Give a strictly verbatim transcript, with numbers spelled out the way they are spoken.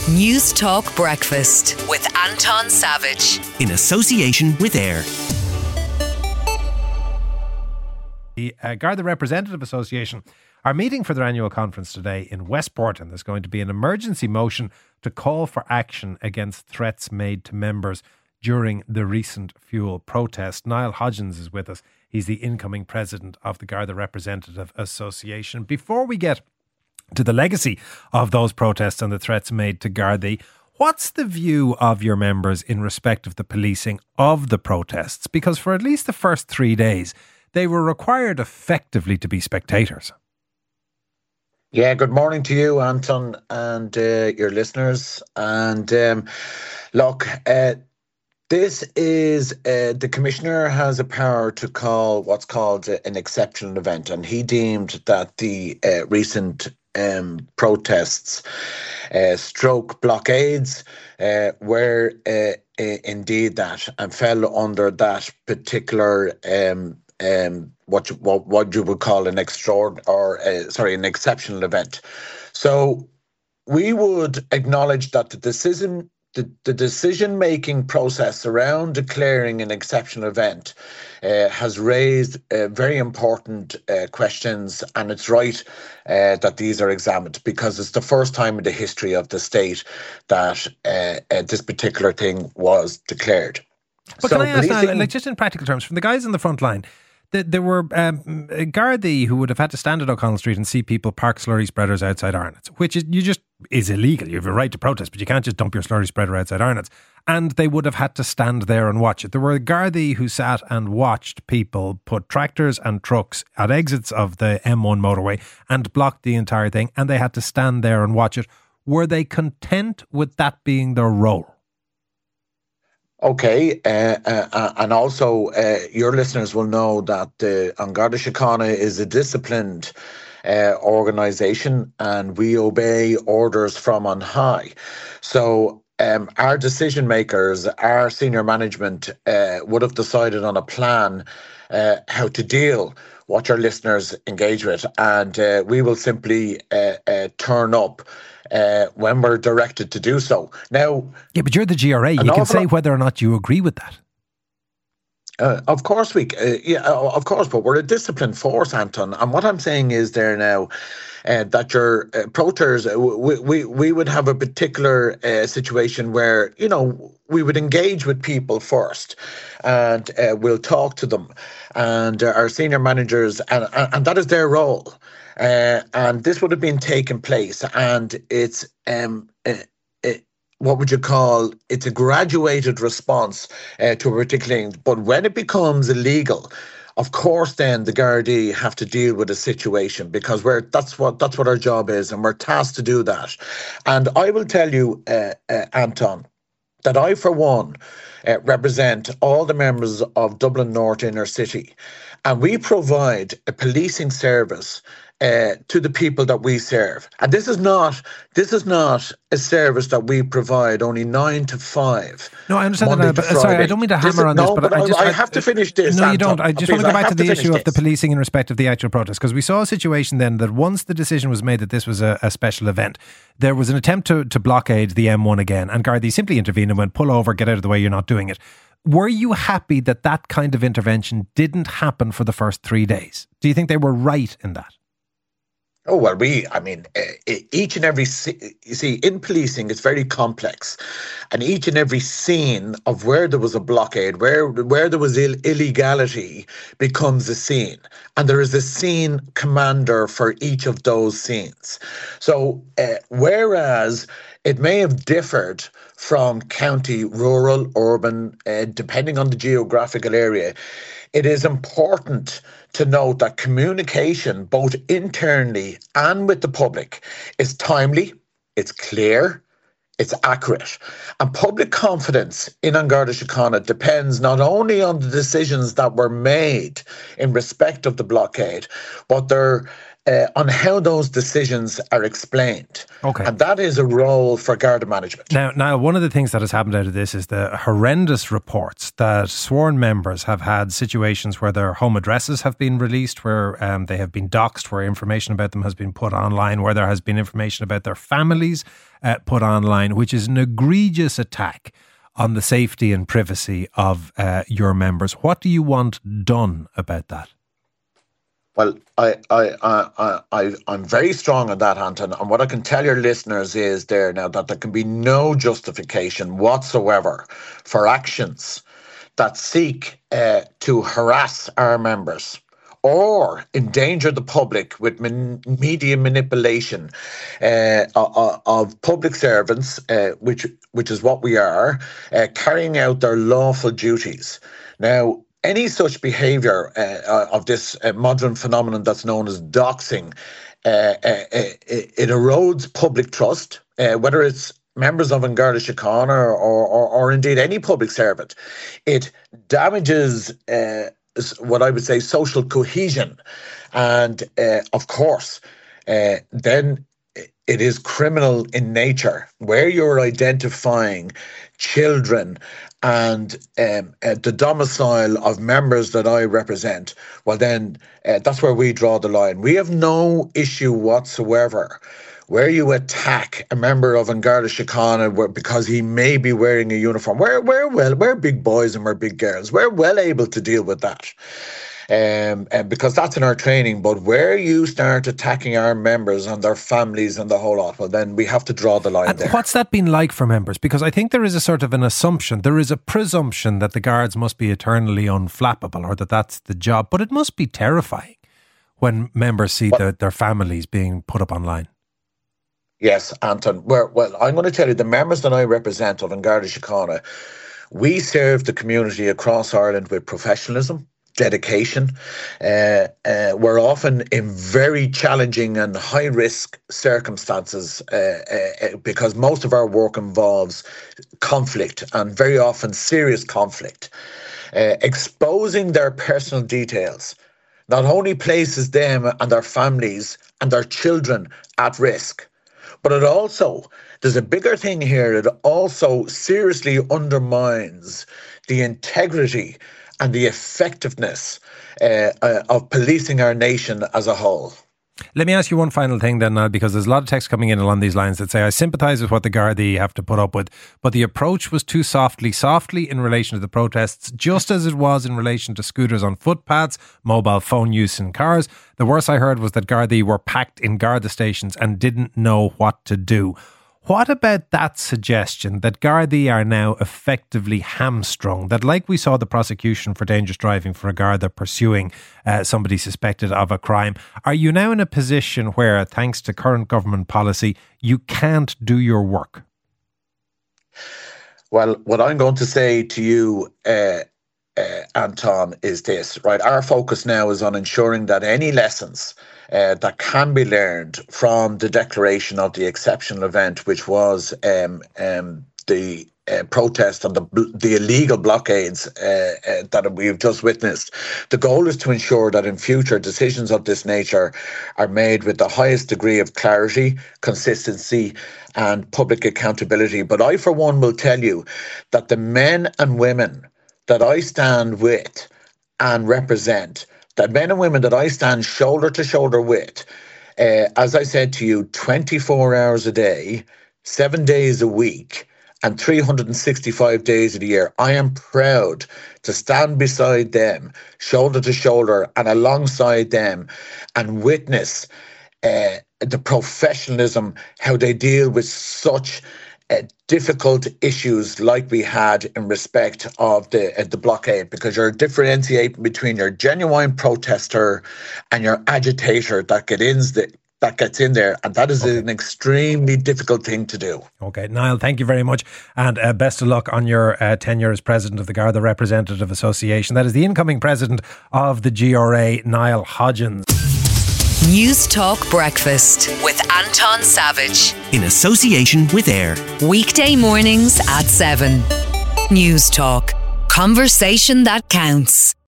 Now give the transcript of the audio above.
News Talk Breakfast with Anton Savage. In association with AIR. The uh, Garda Representative Association are meeting for their annual conference today in Westport, and there's going to be an emergency motion to call for action against threats made to members during the recent fuel protest. Niall Hodgins is with us. He's the incoming president of the Garda Representative Association. Before we get to the legacy of those protests and the threats made to Gardaí, what's the view of your members in respect of the policing of the protests? Because for at least the first three days, they were required effectively to be spectators. Yeah, good morning to you, Anton, and uh, your listeners. And um, look, uh, this is, uh, the Commissioner has a power to call what's called an exceptional event, and he deemed that the uh, recent um, protests, uh, stroke blockades, uh, were uh, uh, indeed that, and fell under that particular um Um, what you, what what you would call an extraordinary or uh, sorry an exceptional event. So we would acknowledge that the decision the, the decision making process around declaring an exceptional event uh, has raised uh, very important uh, questions, and it's right uh, that these are examined, because it's the first time in the history of the state that uh, uh, this particular thing was declared. But so can I ask now, like, just in practical terms, from the guys on the front line, th- there were um, Gardaí who would have had to stand at O'Connell Street and see people park slurry spreaders outside Arnott's, which is you just is illegal. You have a right to protest, but you can't just dump your slurry spreader outside Arnott's. And they would have had to stand there and watch it. There were Gardaí who sat and watched people put tractors and trucks at exits of the M one motorway and blocked the entire thing, and they had to stand there and watch it. Were they content with that being their role? Okay, uh, uh, and also uh, your listeners will know that the An Garda Síochána is a disciplined uh, organisation, and we obey orders from on high. So um, our decision makers, our senior management uh, would have decided on a plan uh, how to deal what your listeners engage with, and uh, we will simply uh, uh, turn up Uh, when we're directed to do so. Now, yeah, but you're the G R A. You can say whether or not you agree with that. Uh, of course, we. Uh, yeah, of course, but we're a disciplined force, Anton. And what I'm saying is there now uh, that your uh, protesters, uh, we, we we would have a particular uh, situation where, you know, we would engage with people first, and uh, we'll talk to them, and uh, our senior managers, and, and and that is their role. Uh, and this would have been taking place, and it's um, uh, uh, what would you call? It's a graduated response uh, to a particular thing. But when it becomes illegal, of course, then the Gardaí have to deal with the situation, because we're that's what that's what our job is, and we're tasked to do that. And I will tell you, uh, uh, Anton, that I, for one, uh, represent all the members of Dublin North Inner City, and we provide a policing service Uh, to the people that we serve. And this is not this is not a service that we provide only nine to five. No, I understand that, but sorry, I don't mean to hammer this is, on this, no, but, but I just I, I I, have to finish this. No, Anton. you don't. I just Please, want to go back to the to issue of this. the policing in respect of the actual protest, because we saw a situation then that once the decision was made that this was a, a special event, there was an attempt to, to blockade the M one again, and Gardaí simply intervened and went, pull over, get out of the way, you're not doing it. Were you happy that that kind of intervention didn't happen for the first three days? Do you think they were right in that? Oh, well, we, I mean, uh, each and every, you see, in policing, it's very complex. And each and every scene of where there was a blockade, where where there was Ill- illegality becomes a scene. And there is a scene commander for each of those scenes. So, uh, whereas it may have differed from county, rural, urban, uh, depending on the geographical area, it is important to note that communication, both internally and with the public, is timely, it's clear, it's accurate. And public confidence in An Garda Síochána depends not only on the decisions that were made in respect of the blockade, but their uh, on how those decisions are explained. Okay. And that is a role for Garda management. Now, now, one of the things that has happened out of this is the horrendous reports that sworn members have had situations where their home addresses have been released, where um, they have been doxed, where information about them has been put online, where there has been information about their families uh, put online, which is an egregious attack on the safety and privacy of uh, your members. What do you want done about that? Well, I, I, I, I, I'm very strong on that, Anton. And what I can tell your listeners is there now that there can be no justification whatsoever for actions that seek uh, to harass our members or endanger the public with man- media manipulation uh, of, of public servants, uh, which which is what we are, uh, carrying out their lawful duties. Now, any such behaviour uh, of this uh, modern phenomenon that's known as doxing, uh, uh, it, it erodes public trust, uh, whether it's members of An Garda Síochána or, or, or indeed any public servant. It damages uh, what I would say social cohesion. And uh, of course, uh, then it is criminal in nature, where you're identifying children and um, uh, the domicile of members that I represent. Well, then uh, that's where we draw the line. We have no issue whatsoever where you attack a member of An Garda Síochána because he may be wearing a uniform. We're, we're, well, we're big boys and we're big girls. We're well able to deal with that. Um, and because that's in our training. But where you start attacking our members and their families and the whole lot, well, then we have to draw the line and there. What's that been like for members? Because I think there is a sort of an assumption, there is a presumption that the guards must be eternally unflappable, or that that's the job. But it must be terrifying when members see well, the, their families being put up online. Yes, Anton. Well, well, I'm going to tell you, the members that I represent of An Garda Síochána, we serve the community across Ireland with professionalism, dedication. Uh, uh, we're often in very challenging and high-risk circumstances uh, uh, because most of our work involves conflict, and very often serious conflict. Uh, exposing their personal details not only places them and their families and their children at risk, but it also, there's a bigger thing here, it also seriously undermines the integrity and the effectiveness uh, uh, of policing our nation as a whole. Let me ask you one final thing then, Niall, because there's a lot of texts coming in along these lines that say, I sympathise with what the Gardaí have to put up with, but the approach was too softly, softly in relation to the protests, just as it was in relation to scooters on footpaths, mobile phone use in cars. The worst I heard was that Gardaí were packed in Garda stations and didn't know what to do. What about that suggestion that Gardaí are now effectively hamstrung, that like we saw the prosecution for dangerous driving for a Garda pursuing uh, somebody suspected of a crime, are you now in a position where, thanks to current government policy, you can't do your work? Well, what I'm going to say to you, uh, uh, Anton, is this, right? Our focus now is on ensuring that any lessons Uh, that can be learned from the declaration of the exceptional event, which was um, um, the uh, protest and the the illegal blockades uh, uh, that we've just witnessed. The goal is to ensure that in future decisions of this nature are made with the highest degree of clarity, consistency and public accountability. But I, for one, will tell you that the men and women that I stand with and represent, that men and women that I stand shoulder to shoulder with, uh, as I said to you, twenty-four hours a day, seven days a week, and three hundred sixty-five days of the year, I am proud to stand beside them, shoulder to shoulder and alongside them, and witness uh, the professionalism, how they deal with such Uh, difficult issues like we had in respect of the uh, the blockade, because you're differentiating between your genuine protester and your agitator that get in the, that gets in there, and that is okay. An extremely difficult thing to do. Okay, Niall, thank you very much, and uh, best of luck on your uh, tenure as president of the Garda Representative Association. That is the incoming president of the G R A, Niall Hodgins. News Talk Breakfast with Anton Savage. In association with AIR. Weekday mornings at seven. News Talk. Conversation that counts.